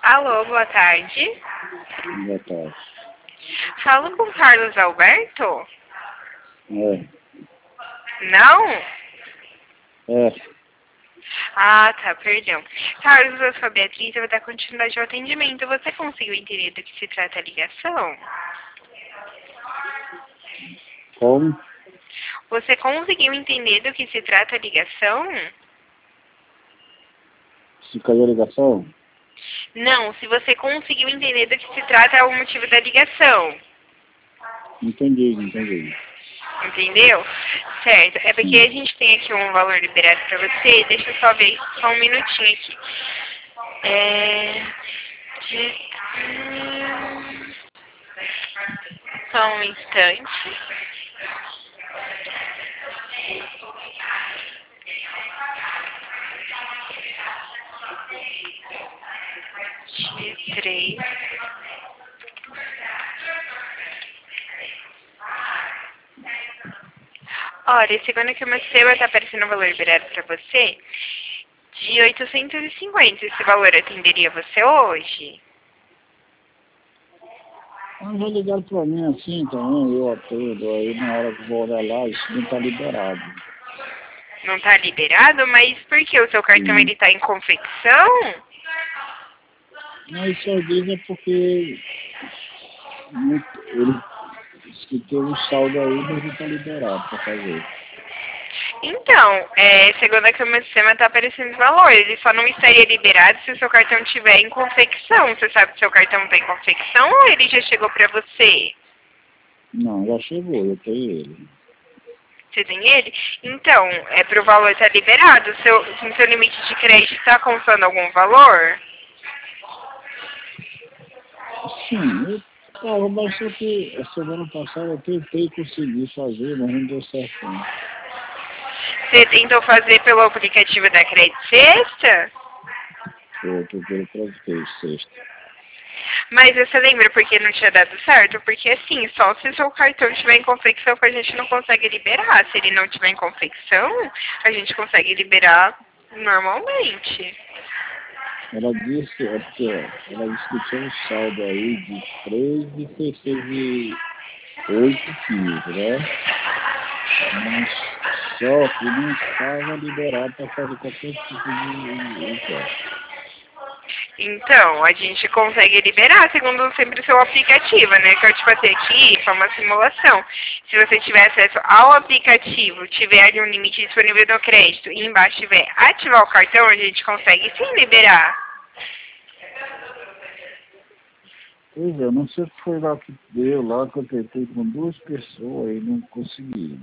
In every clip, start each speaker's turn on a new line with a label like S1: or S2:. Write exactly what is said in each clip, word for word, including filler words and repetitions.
S1: Alô, boa tarde.
S2: Boa tarde.
S1: Falo com Carlos Alberto?
S2: É.
S1: Não?
S2: É.
S1: Ah, tá, perdão. Carlos, eu sou a Beatriz, eu vou dar continuidade ao atendimento. Você conseguiu entender do que se trata a ligação?
S2: Como?
S1: Você conseguiu entender do que se trata a ligação?
S2: Se caiu a ligação?
S1: Não, se você conseguiu entender do que se trata o motivo da ligação.
S2: Entendi, entendi.
S1: Entendeu? Certo. É porque
S2: Sim.
S1: a gente tem aqui um valor liberado pra você. Deixa eu só ver só um minutinho aqui. É... de- hum, Só um instante. De três. Olha, segundo aqui o meu sistema está aparecendo um valor liberado para você de oitocentos e cinquenta. Esse valor atenderia você hoje?
S2: Mas já ligaram pra mim assim também, eu atendo, aí na hora que eu vou olhar lá, isso não tá liberado.
S1: Não está liberado? Mas por que? O seu cartão
S2: Sim.
S1: ele está em confecção?
S2: Mas só diz é porque não- ele disse que tem um saldo aí, mas não tá liberado pra fazer.
S1: Então, é, segundo aqui o meu sistema está aparecendo esse valor. Ele só não estaria liberado se o seu cartão estiver em confecção. Você sabe se o seu cartão está em confecção ou ele já chegou para você?
S2: Não, já chegou, eu tenho ele.
S1: Você tem ele? Então, é para o valor estar liberado. O seu, o seu limite de crédito está constando algum valor?
S2: Sim, eu tava, mas só que a semana passada eu tentei conseguir fazer, mas não deu certo não.
S1: Você tentou fazer pelo aplicativo da Crédito Sexta?
S2: Foi, eu tentei pra sexta.
S1: Mas você lembra por que não tinha dado certo? Porque assim, só se o seu cartão estiver em confecção que a gente não consegue liberar. Se ele não estiver em confecção, a gente consegue liberar normalmente.
S2: Ela disse, é porque ela disse que tinha um saldo aí de três e seiscentos e oito quilos, né? Mas só que não estava liberado para fazer qualquer tipo de imposto.
S1: Então, a gente consegue liberar segundo sempre o seu aplicativo, né? Que eu te passei aqui, foi uma simulação. Se você tiver acesso ao aplicativo, tiver ali um limite disponível no crédito e embaixo tiver ativar o cartão, a gente consegue sim liberar.
S2: Pois é, não sei o que foi lá que deu, lá que eu tentei com duas pessoas e não consegui.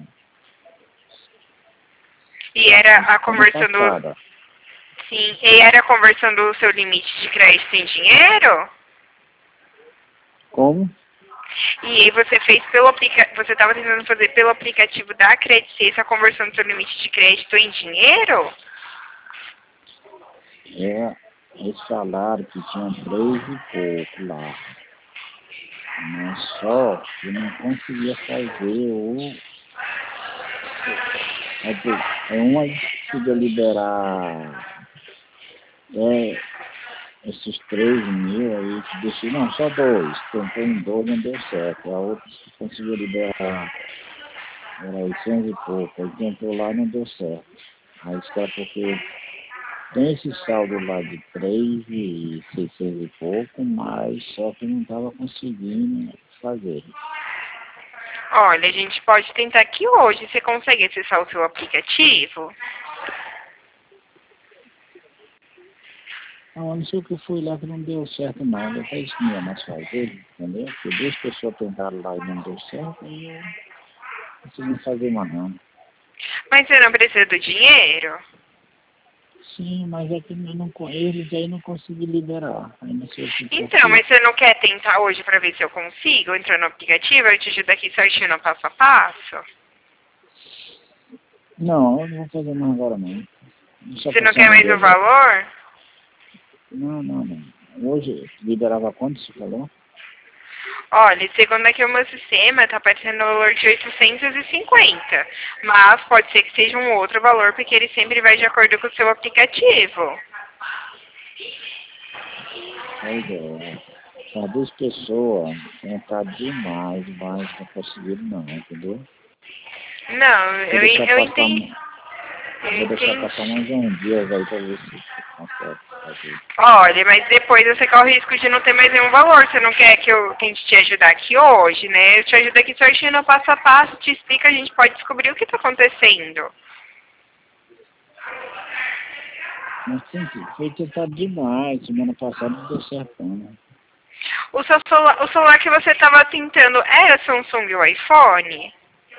S1: E era a
S2: Semana
S1: conversão do...
S2: passada.
S1: Sim, e era a conversão do seu limite de crédito em dinheiro?
S2: Como?
S1: E aí você fez pelo aplicativo, você estava tentando fazer pelo aplicativo da Credit Suisse a conversão do seu limite de crédito em dinheiro?
S2: É, esse salário que tinha três e pouco lá. Mas só que não conseguia fazer o. É, do- é uma conseguia liberar é, esses três mil aí que deixei, não, só dois. Tentou em dois, não deu certo. A outra conseguiu liberar, era oitocentos e pouco. Aí tentou lá, não deu certo. Aí isso é porque tem esse saldo lá de três e seiscentos e pouco, mas só que não estava conseguindo fazer.
S1: Olha, a gente pode tentar aqui hoje. Você consegue acessar o seu aplicativo?
S2: Não, eu não sei o que foi lá que não deu certo não. Eu falei isso que não ia mais fazer, entendeu? Porque duas pessoas tentaram lá e não deu certo, e eu não consegui fazer mais não.
S1: Mas você não precisa do dinheiro?
S2: Sim, mas é que eu não, con- eles aí não consegui liberar. Aí não sei o que
S1: Então,
S2: porque.
S1: mas você não quer tentar hoje para ver se eu consigo entrar no aplicativo? Eu te ajudo aqui certinho no passo a passo.
S2: Não, eu não vou fazer mais agora não. Só
S1: Você não
S2: passar
S1: quer
S2: no
S1: mais o
S2: dele.
S1: valor?
S2: Não, não, não. Hoje liberava quanto você falou?
S1: Olha, segundo aqui o meu sistema, tá aparecendo o valor de oitocentos e cinquenta. Mas pode ser que seja um outro valor, porque ele sempre vai de acordo com o seu aplicativo.
S2: Pois é. As duas pessoas tentaram demais, mas não conseguiram não, entendeu?
S1: Não,
S2: Vou
S1: eu,
S2: deixar
S1: eu
S2: passar,
S1: entendi. Eu
S2: vou deixar passar
S1: entendi.
S2: mais um dia aí pra ver se consegue fazer.
S1: Olha, mas depois você corre o risco de não ter mais nenhum valor. Você não quer que eu tente te ajudar aqui hoje, né? Eu te ajudo aqui certinho no passo a passo, te explico, a gente pode descobrir o que está acontecendo.
S2: Mas tem que, foi tentado demais, semana passada não deu certo não, né?
S1: O, seu celular, o celular que você estava tentando era Samsung ou iPhone?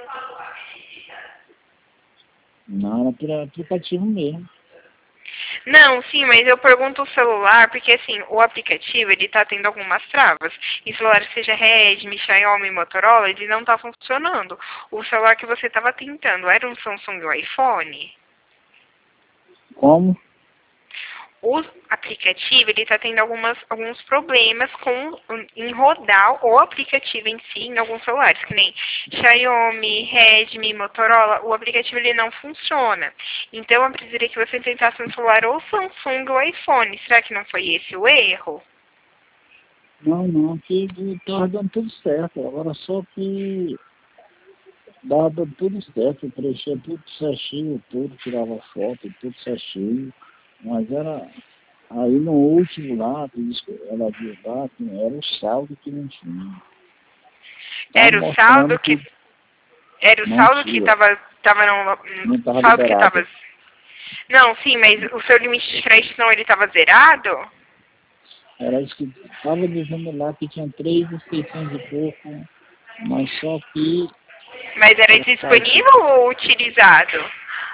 S2: Não, era por aplicativo mesmo.
S1: Não, sim, mas eu pergunto o celular, porque assim, o aplicativo, ele tá tendo algumas travas. Em celular que seja Redmi, Xiaomi, Motorola, ele não tá funcionando. O celular que você estava tentando era um Samsung ou iPhone?
S2: Como?
S1: O aplicativo, ele tá tendo algumas, alguns problemas com, em rodar o aplicativo em si, em alguns celulares, que nem Xiaomi, Redmi, Motorola, o aplicativo ele não funciona. Então, eu precisaria que você tentasse um celular ou Samsung ou iPhone. Será que não foi esse o erro?
S2: Não, não, que estava dando tudo certo. Agora só que dava dando tudo certo, eu preenchia tudo certinho, tudo, tirava foto, tudo certinho. Mas era. Aí no último lá, que diz que ela viu lá, que era o saldo que não tinha. Estava
S1: Era o saldo
S2: mostrando
S1: que
S2: que
S1: era o
S2: não
S1: saldo que
S2: tinha,
S1: estava tava no
S2: não estava
S1: saldo que estava.
S2: liberado.
S1: Não, sim, mas o seu limite de crédito não ele estava zerado?
S2: Era isso que estava dizendo lá que tinha três mil e seiscentos e pouco, mas só que
S1: Mas era
S2: o site
S1: disponível ou utilizado?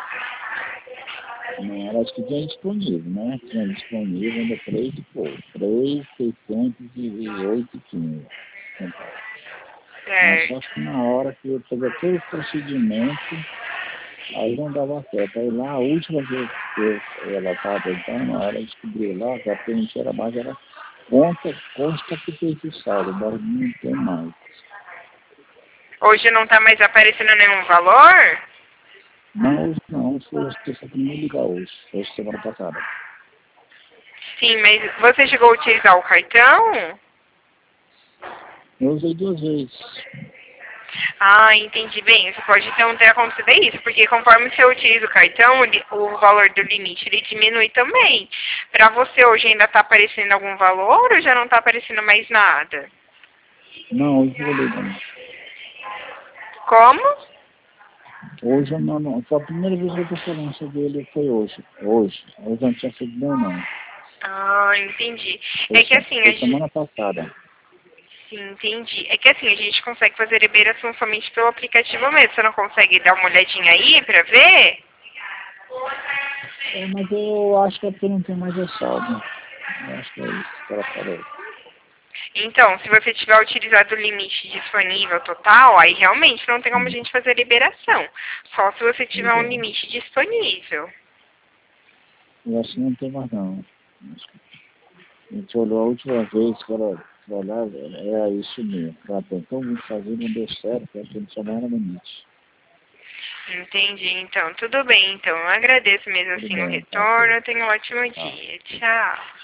S2: não era isso que tinha disponível, né? Tinha disponível ainda três e pouco, três mil seiscentos e oito e quinze centavos. Mas só
S1: Certo.
S2: que na hora que eu fiz aquele procedimento, aí não dava certo. Aí lá, a última vez que eu, ela estava tentando, ela descobriu lá que a preenche era mais, era conta, consta que fez esse saldo, mas não tem mais.
S1: Hoje não está mais aparecendo nenhum valor?
S2: Não, hoje não, foi a pessoa que me ligar hoje, foi semana passada.
S1: Sim, mas você chegou a utilizar o cartão?
S2: Eu usei duas vezes.
S1: Ah, entendi bem. Isso pode então ter acontecido isso, porque conforme você utiliza o cartão, ele- o valor do limite ele diminui também. Para você hoje ainda está aparecendo algum valor ou já não está aparecendo mais nada?
S2: Não, hoje eu olhei não.
S1: Como?
S2: Hoje eu não, não. Foi a primeira vez que eu estou falando sobre ele, foi hoje. Hoje. Hoje eu não tinha feito não, não.
S1: Ah, entendi.
S2: Foi,
S1: É que
S2: se-
S1: assim, a
S2: foi
S1: gente...
S2: semana passada.
S1: Sim, entendi. É que assim, a gente consegue fazer liberação somente pelo aplicativo mesmo. Você não consegue dar uma olhadinha aí pra ver?
S2: É, mas eu acho que é porque não tem mais a saldo. Eu acho que é isso que ela falou.
S1: Então, se você tiver utilizado o limite disponível total, aí realmente não tem como a
S2: Hum,
S1: gente fazer liberação. Só se você tiver
S2: pois
S1: um
S2: é.
S1: limite disponível.
S2: Eu acho que não tem mais não. A gente olhou a última vez que ela foi lá, é isso mesmo. Ela tentou me fazer, não deu certo, eu acho que não tinha mais no limite.
S1: Entendi, então. Tudo bem, então. Eu agradeço mesmo
S2: Tudo
S1: assim o
S2: bem, tá, ok.
S1: retorno. Tenha um ótimo
S2: Tá.
S1: dia. Tchau.